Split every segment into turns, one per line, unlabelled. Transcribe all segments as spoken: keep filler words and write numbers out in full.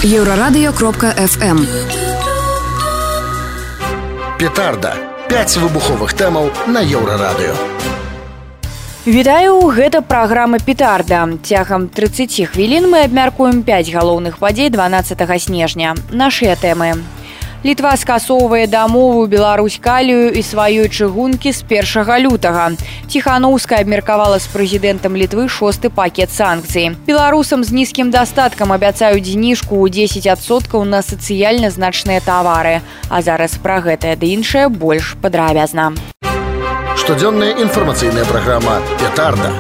Еўрарадыё кропка эф эм.
Петарда. пяць выбуховых тэмаў на Еўрарадыё.
Вітаю, гэта праграма «Петарда». Цягам трыццаць хвілін мы абмяркуем пяць галоўных падзей дванаццатага снежня. Нашыя тэмы. Літва скасоўвае дамову Беларусь-Калію і сваёй чыгункі з першага лютага. Ціханаўская абмеркавала з прэзідэнтам Літвы шосты пакет санкцый. Беларусам з нізкім дастаткам абяцаюць зніжку ў дзесяць адсоткаў на сацыяльна значныя тавары. А зараз пра гэтае ды іншае больш падрабязна.
Штодзённая інфармацыйная праграма «Петарда».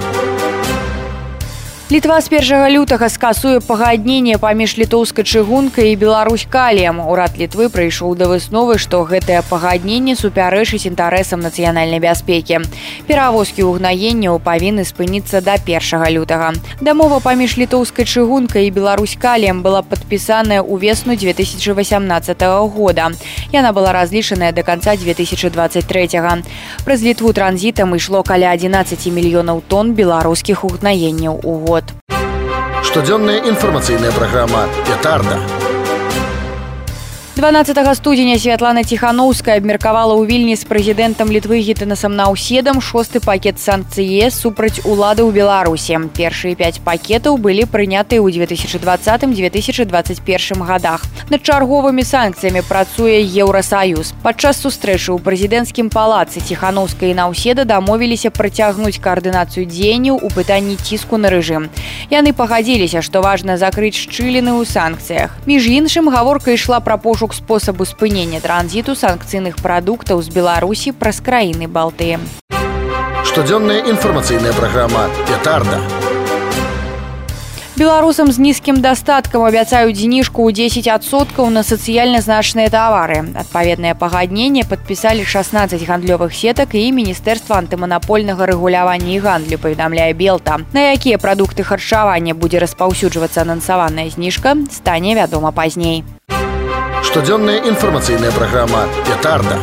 Літва з першага лютага скасуе пагадненне паміж літоўскай чыгункай і Беларусь-Каліем. Урад Літвы прыйшоў да высновы, што гэтае пагадненне супярэчыць інтарэсам нацыянальнай бяспекі. Перавозкі ўгнаенняў павінны спыніцца да першага лютага. Дамова паміж літоўскай чыгункай і Беларусь-Каліем была падпісаная ўвесну дзве тысячы васямнаццатага года. Яна была разлічаная да канца дзве тысячы дваццаць трэцяга. Праз Літву транзітам ішло каля адзінаццаць мільёнаў тонн беларускіх угнаенняў у год.
Штодзённая інфармацыйная праграма «Петарда».
дванаццатага студзеня Святлана Ціханаўская абмеркавала ў Вільні з прэзідэнтам Літвы Гітэнасам Наўседам шосты пакет санкцый ЕС супраць улады ў Беларусі. Першыя пяць пакетаў былі прынятыя ў дзве тысячы дваццатым - дзве тысячы дваццаць першым гадах. Над чарговымі санкцыямі працуе Еўрасаюз. Падчас сустрэчы ў прэзідэнцкім палацы Ціханаўская і Наўседа дамовіліся працягнуць каардынацыю дзеянняў у пытанні ціску на рэжым. Яны пагадзіліся, што важна закрыць шчыліны ў санкцыях. Між іншым, гаворка ішла пра пошук спосабу спынення транзіту санкцыйных прадуктаў з Беларусі праз краіны Балтыі.
Штодзённая інфармацыйная праграма «Петарда».
Беларусам з нізкім дастаткам абяцаюць зніжку ў дзесяць адсоткаў на сацыяльна значныя тавары. Адпаведнае пагадненне падпісалі шаснаццаць гандлёвых сетак і Міністэрства антыманапольнага рэгулявання і гандлю, паведамляе Белта. На якія прадукты харчавання будзе распаўсюджвацца анансаваная зніжка, стане вядома пазней.
Штодзённая інфармацыйная праграма «Петарда».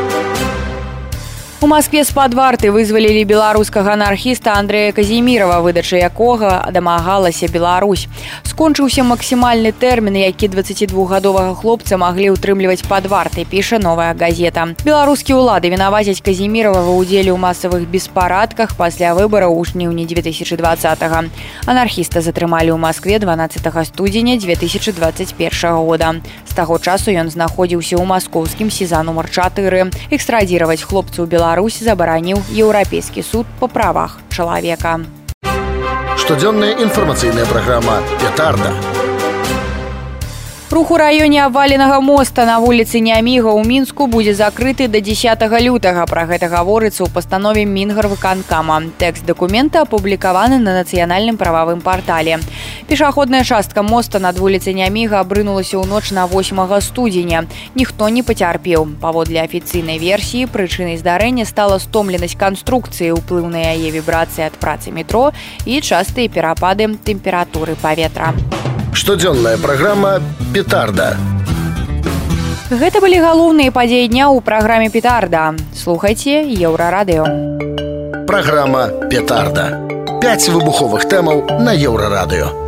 У Маскве з-пад варты вызвалілі беларускага анархіста Андрэя Казімірава, выдача якога дамагалася Беларусь. Скончыўся максімальны тэрмін, які дваццацідвухгадовага хлопца маглі ўтрымліваць пад вартай, піша «Новая газета». Беларускія ўлады вінавацяць Казімірава ва ўдзеле ў масавых беспарадках пасля выбараў у жніўні дзве тысячы дваццатага. Анархіста затрымалі ў Маскве дванаццатага студзеня дзве тысячы дваццаць першага года. З таго часу ён знаходзіўся ў маскоўскім СІЗА нумар чатыры. Экстрадзіраваць хлопцу ў Беларусь забараніў Еўрапейскі суд па правах чалавека.
Штодзённая інфармацыйная праграма «Петарда».
Рух у раёне абваленага моста на вуліцы Няміга ў Мінску будзе закрыты да дзесятага лютага. Пра гэта гаворыцца ў пастанове Мінгарвыканкама. Тэкст дакумента апублікаваны на нацыянальным прававым партале. Пешаходная частка моста над вуліцай Няміга абрынулася ў ноч на восьмага студзеня. Ніхто не пацярпеў. Паводле афіцыйнай версіі, прычынай здарэння стала стомленасць канструкцыі, уплыў на яе вібрацыі ад працы метро і частыя перапады тэмпературы паветра.
Штодзённая праграма «Петарда».
Гэта былі галоўныя падзеі дня ў праграме «Петарда». Слухайце Еўрарадыё.
Праграма «Петарда». пяць выбуховых тэмаў на Еўрарадыё.